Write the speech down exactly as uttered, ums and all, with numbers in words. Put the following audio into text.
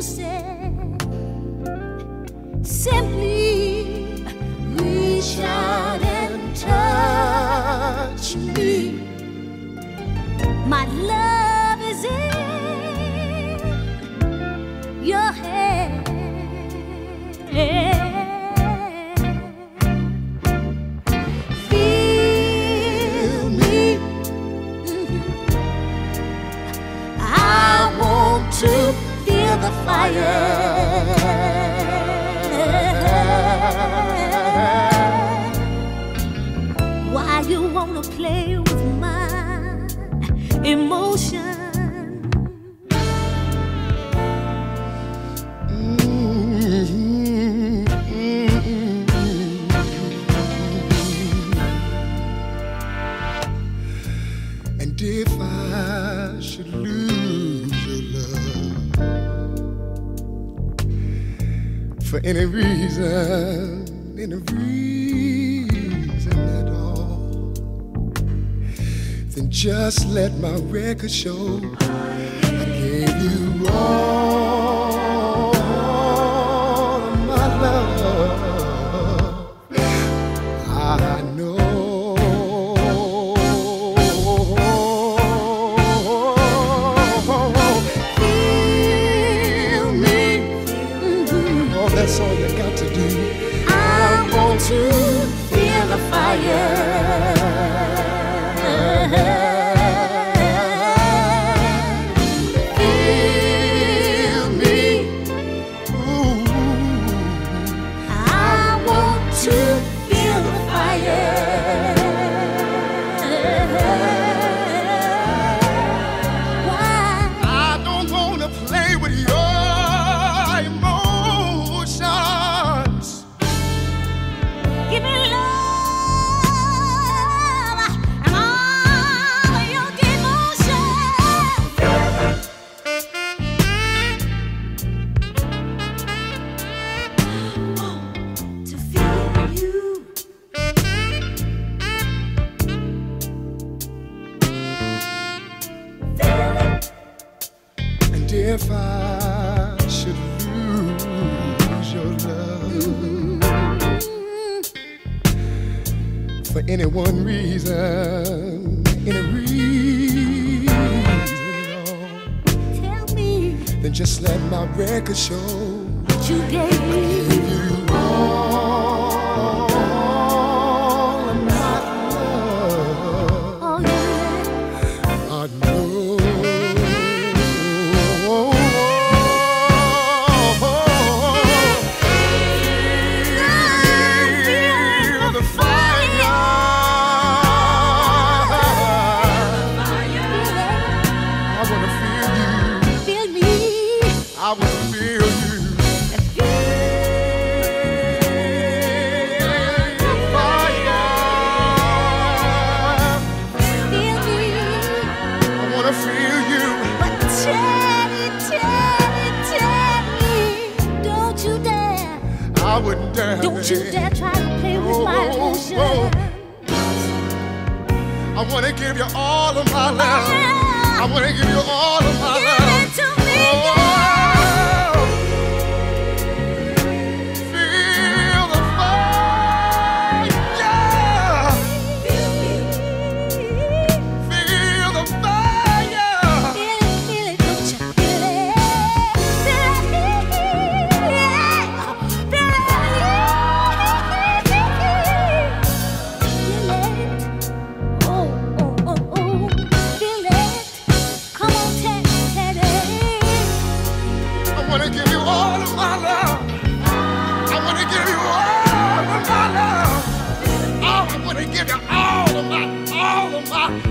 said, simply reach out and touch me. My love is in your hand. Feel me. Mm-hmm. I want to feel the fire. Why you wanna play with my emotion? Mm-hmm. And if I should lose your love for any reason, any reason at all, then just let my record show I gave you all of my love. I know. Feel me. Mm-hmm. Oh, that's all you got to do. I want to feel the fire. Feel me. Ooh. I want to feel the fire. Why? I don't want to play with your emotions. Give me love and all of your devotion. Oh, to feel you. Feel it. And if I should lose your love for any one reason, any reason at all, Tell me then just let my record show what you gave me. you all of my love. Oh, yeah. I know. Feel the fire. I wanna feel you. Feel me. I wanna feel you. Feel the fire. Feel me. I wanna feel you. But tell me, tell me, tell me, don't you dare, I wouldn't dare. don't you dare try to play with my Oh, emotion. oh. I wanna give you all of my love. I wanna give you all of my Give love. it to me, Oh, feel the fire. Feel me. Feel the fire. Feel it, feel it, don't you feel it? Feel it, feel it. Oh, oh, oh, oh, feel it. Come on, Teddy, Teddy. I wanna give you all of my love. I wanna give you all of my love. Oh, I wanna give you all of my, all of my